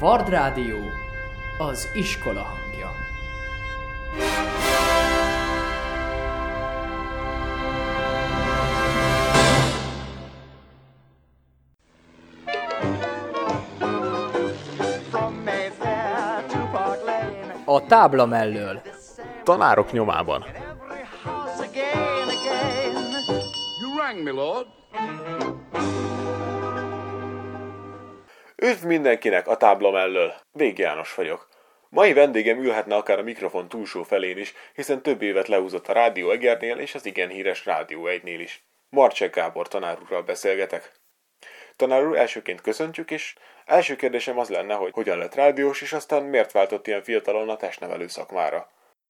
Vardrádió, az iskola hangja. A tábla mellől. Tanárok nyomában. Üdv mindenkinek a tábla mellől! Vég János vagyok. Mai vendégem ülhetne akár a mikrofon túlsó felén is, hiszen több évet leúzott a Rádió Egernél és az igen híres Rádió 1-nél is. Marcsek Gábor tanár úrral beszélgetek. Tanár úr, elsőként köszöntjük, és első kérdésem az lenne, hogy hogyan lett rádiós, és aztán miért váltott ilyen fiatalon a testnevelő szakmára?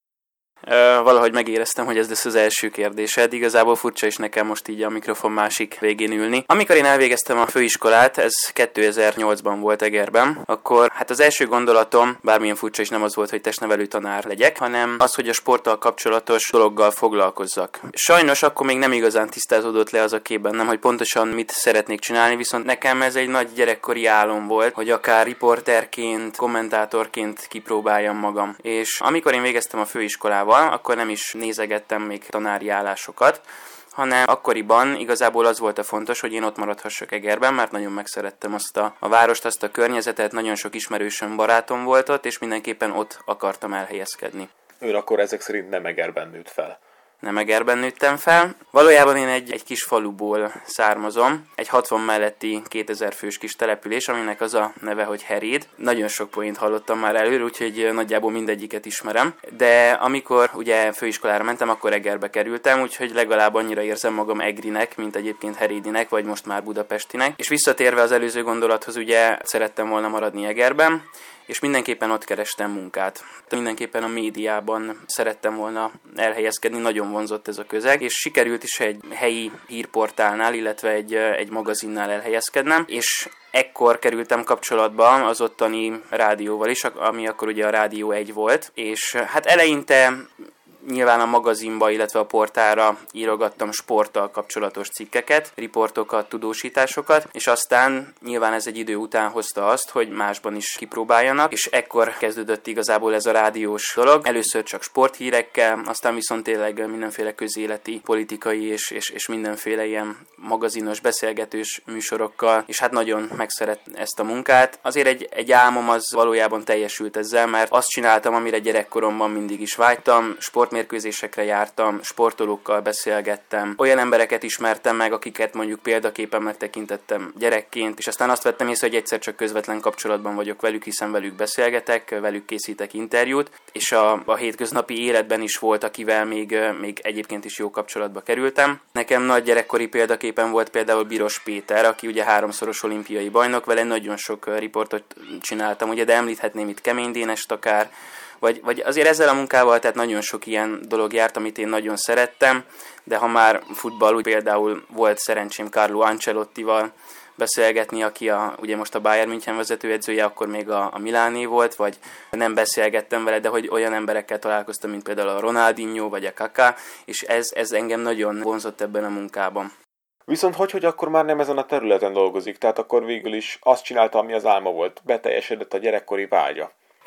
Valahogy megéreztem, hogy ez lesz az első kérdésed. Igazából furcsa is nekem most így a mikrofon másik végén ülni. Amikor én elvégeztem a főiskolát, ez 2008-ban volt Egerben, akkor hát az első gondolatom, bármilyen furcsa is, nem az volt, hogy testnevelő tanár legyek, hanem az, hogy a sporttal kapcsolatos dologgal foglalkozzak. Sajnos akkor még nem igazán tisztázódott le az a kép bennem, hogy pontosan mit szeretnék csinálni, viszont nekem ez egy nagy gyerekkori álom volt, hogy akár riporterként, kommentátorként kipróbáljam magam. És amikor én végeztem a főiskolával, akkor nem is nézegettem még tanári állásokat, hanem akkoriban igazából az volt a fontos, hogy én ott maradhassak Egerben, mert nagyon megszerettem azt a várost, azt a környezetet, nagyon sok ismerősöm, barátom volt ott, és mindenképpen ott akartam elhelyezkedni. Ön akkor ezek szerint nem Egerben nőtt fel? Nem Egerben nőttem fel. Valójában én egy kis faluból származom, egy 60 melletti 2000 fős kis település, aminek az a neve, hogy Heréd. Nagyon sok poént hallottam már előre, úgyhogy nagyjából mindegyiket ismerem. De amikor ugye főiskolára mentem, akkor Egerbe kerültem, úgyhogy legalább annyira érzem magam egrinek, mint egyébként herédinek, vagy most már budapestinek. És visszatérve az előző gondolathoz, ugye szerettem volna maradni Egerben, és mindenképpen ott kerestem munkát. Mindenképpen a médiában szerettem volna elhelyezkedni, nagyon vonzott ez a közeg, és sikerült is egy helyi hírportálnál, illetve egy magazinnál elhelyezkednem, és ekkor kerültem kapcsolatba az ottani rádióval is, ami akkor ugye a Rádió 1 volt, és hát eleinte nyilván a magazinba, illetve a portálra írogattam sporttal kapcsolatos cikkeket, riportokat, tudósításokat, és aztán nyilván ez egy idő után hozta azt, hogy másban is kipróbáljanak, és ekkor kezdődött igazából ez a rádiós dolog. Először csak sporthírekkel, aztán viszont tényleg mindenféle közéleti, politikai és mindenféle ilyen magazinos, beszélgetős műsorokkal, és hát nagyon megszeret ezt a munkát. Azért egy álmom az valójában teljesült ezzel, mert azt csináltam, amire gyerekkoromban mindig is vágytam, sportmérkőzésekre jártam, sportolókkal beszélgettem, olyan embereket ismertem meg, akiket mondjuk példaképpen megtekintettem gyerekként, és aztán azt vettem észre, hogy egyszer csak közvetlen kapcsolatban vagyok velük, hiszen velük beszélgetek, velük készítek interjút, és a hétköznapi életben is volt, akivel még egyébként is jó kapcsolatba kerültem. Nekem nagy gyerekkori példaképpen volt például Biros Péter, aki ugye 3-szoros olimpiai bajnok, vele nagyon sok riportot csináltam, ugye, de említhetném itt Kemény Dénest akár, vagy azért ezzel a munkával, tehát nagyon sok ilyen dolog járt, amit én nagyon szerettem, de ha már futball, úgy például volt szerencsém Carlo Ancelottival beszélgetni, aki ugye most a Bayern München vezetőedzője, akkor még a Miláné volt, vagy nem beszélgettem vele, de hogy olyan emberekkel találkoztam, mint például a Ronaldinho, vagy a Kaká, és ez engem nagyon vonzott ebben a munkában. Viszont hogy akkor már nem ezen a területen dolgozik, tehát akkor végül is azt csinálta, ami az álma volt, beteljesedett a gyerekkori vágya.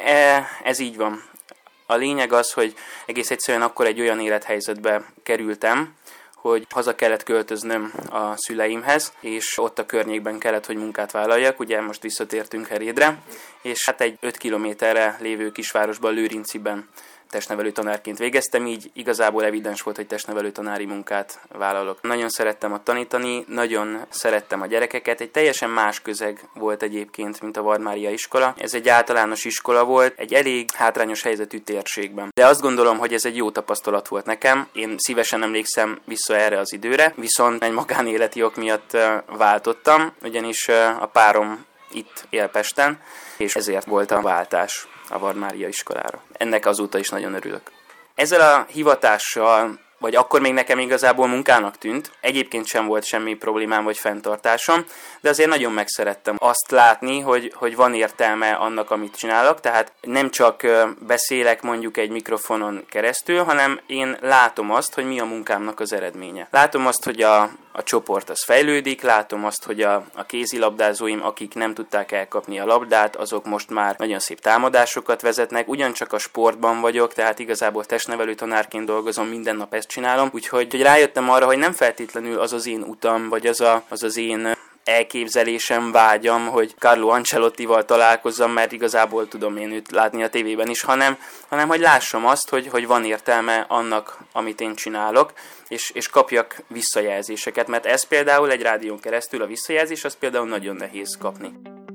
Ez így van. A lényeg az, hogy egész egyszerűen akkor egy olyan élethelyzetbe kerültem, hogy haza kellett költöznöm a szüleimhez, és ott a környékben kellett, hogy munkát vállaljak, ugye most visszatértünk Herédre, és hát egy 5 kilométerre lévő kisvárosban, Lőrinciben testnevelő tanárként végeztem, így igazából evidens volt, hogy testnevelő tanári munkát vállalok. Nagyon szerettem ott tanítani, nagyon szerettem a gyerekeket, egy teljesen más közeg volt egyébként, mint a Vard Mária iskola. Ez egy általános iskola volt, egy elég hátrányos helyzetű térségben. De azt gondolom, hogy ez egy jó tapasztalat volt nekem, én szívesen emlékszem vissza erre az időre, viszont egy magánéleti ok miatt váltottam, ugyanis a párom itt él Pesten, és ezért volt a váltás a Vard Mária iskolára. Ennek azóta is nagyon örülök. Ezzel a hivatással, vagy akkor még nekem igazából munkának tűnt, egyébként sem volt semmi problémám vagy fenntartásom, de azért nagyon megszerettem azt látni, hogy van értelme annak, amit csinálok, tehát nem csak beszélek mondjuk egy mikrofonon keresztül, hanem én látom azt, hogy mi a munkámnak az eredménye. Látom azt, hogy a csoport az fejlődik, látom azt, hogy a kézilabdázóim, akik nem tudták elkapni a labdát, azok most már nagyon szép támadásokat vezetnek, ugyancsak a sportban vagyok, tehát igazából testnevelő tanárként dolgozom, minden nap ezt csinálom, úgyhogy rájöttem arra, hogy nem feltétlenül az én utam, vagy az én elképzelésem, vágyam, hogy Carlo Ancelottival találkozzam, mert igazából tudom én őt látni a tévében is, hanem hogy lássam azt, hogy van értelme annak, amit én csinálok, és kapjak visszajelzéseket, mert ez például egy rádión keresztül a visszajelzés, az például nagyon nehéz kapni.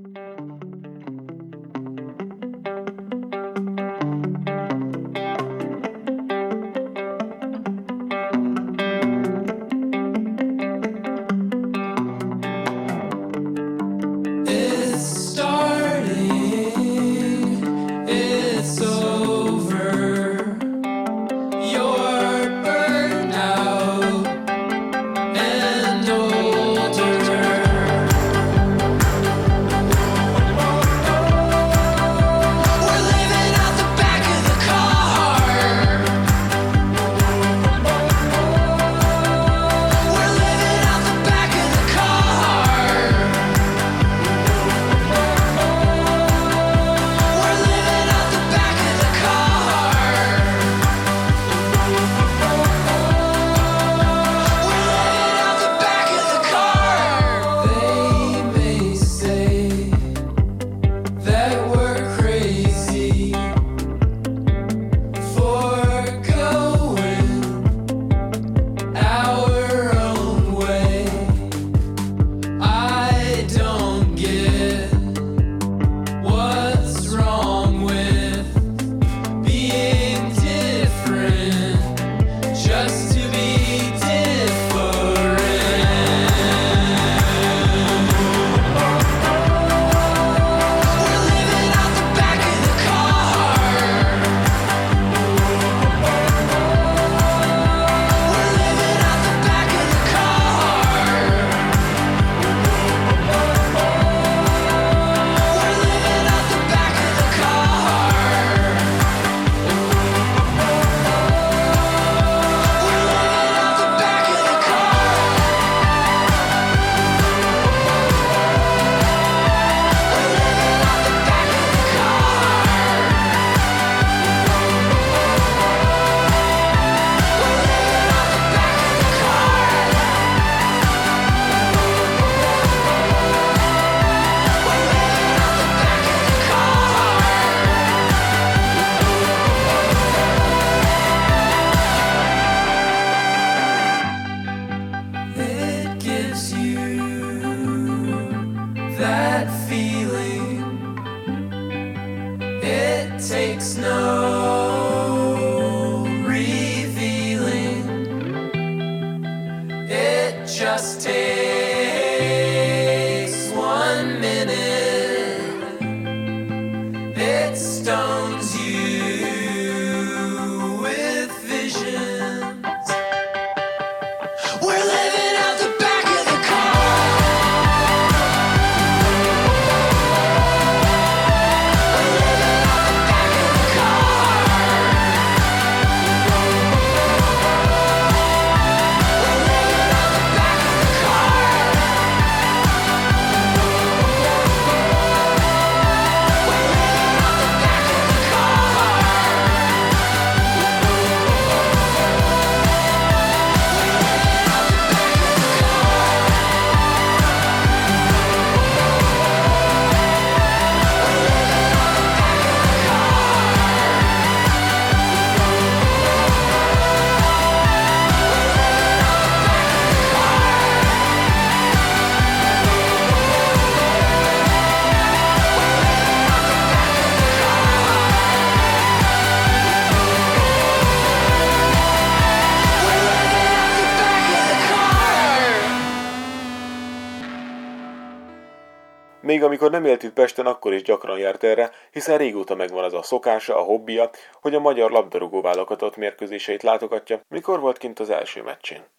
Még amikor nem élt itt Pesten, akkor is gyakran járt erre, hiszen régóta megvan az a szokása, a hobbija, hogy a magyar labdarúgó válogatott mérkőzéseit látogatja, mikor volt kint az első meccsén.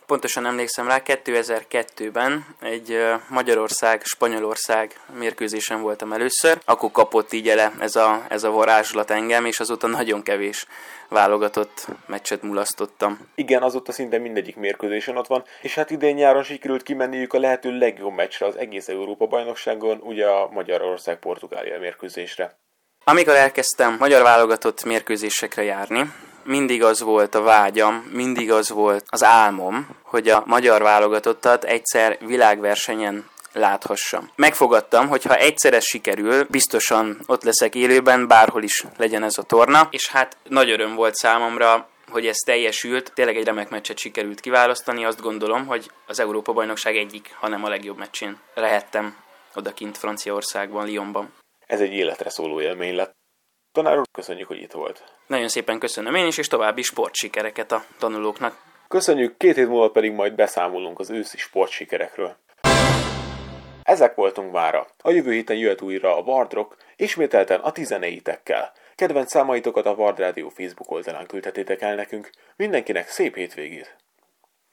pontosan emlékszem rá, 2002-ben egy Magyarország-Spanyolország mérkőzésen voltam először, akkor kapott így ele ez a varázslat engem, és azóta nagyon kevés válogatott meccset mulasztottam. Igen, azóta szinte mindegyik mérkőzésen ott van, és hát idén nyáron sikerült kimenniük a lehető legjobb meccsre az egész Európa-bajnokságon, ugye a Magyarország-Portugália mérkőzésre. Amikor elkezdtem magyar válogatott mérkőzésekre járni, mindig az volt a vágyam, mindig az volt az álmom, hogy a magyar válogatottat egyszer világversenyen láthassam. Megfogadtam, hogy ha egyszer ez sikerül, biztosan ott leszek élőben, bárhol is legyen ez a torna, és hát nagy öröm volt számomra, hogy ez teljesült, tényleg egy remek meccset sikerült kiválasztani, azt gondolom, hogy az Európa-bajnokság egyik, hanem a legjobb meccsén lehettem odakint Franciaországban, Lyonban. Ez egy életre szóló élmény lett. Tanár úr, köszönjük, hogy itt volt. Nagyon szépen köszönöm én is, és további sportsikereket a tanulóknak. Köszönjük, 2 hét múlva pedig majd beszámolunk az őszi sportsikerekről. Ezek voltunk mára. A jövő héten jöhet újra a Ward Rock, ismételten a ti zeneitekkel. Kedvenc számaitokat a Ward Rádió Facebook oldalán küldhetétek el nekünk. Mindenkinek szép hétvégét!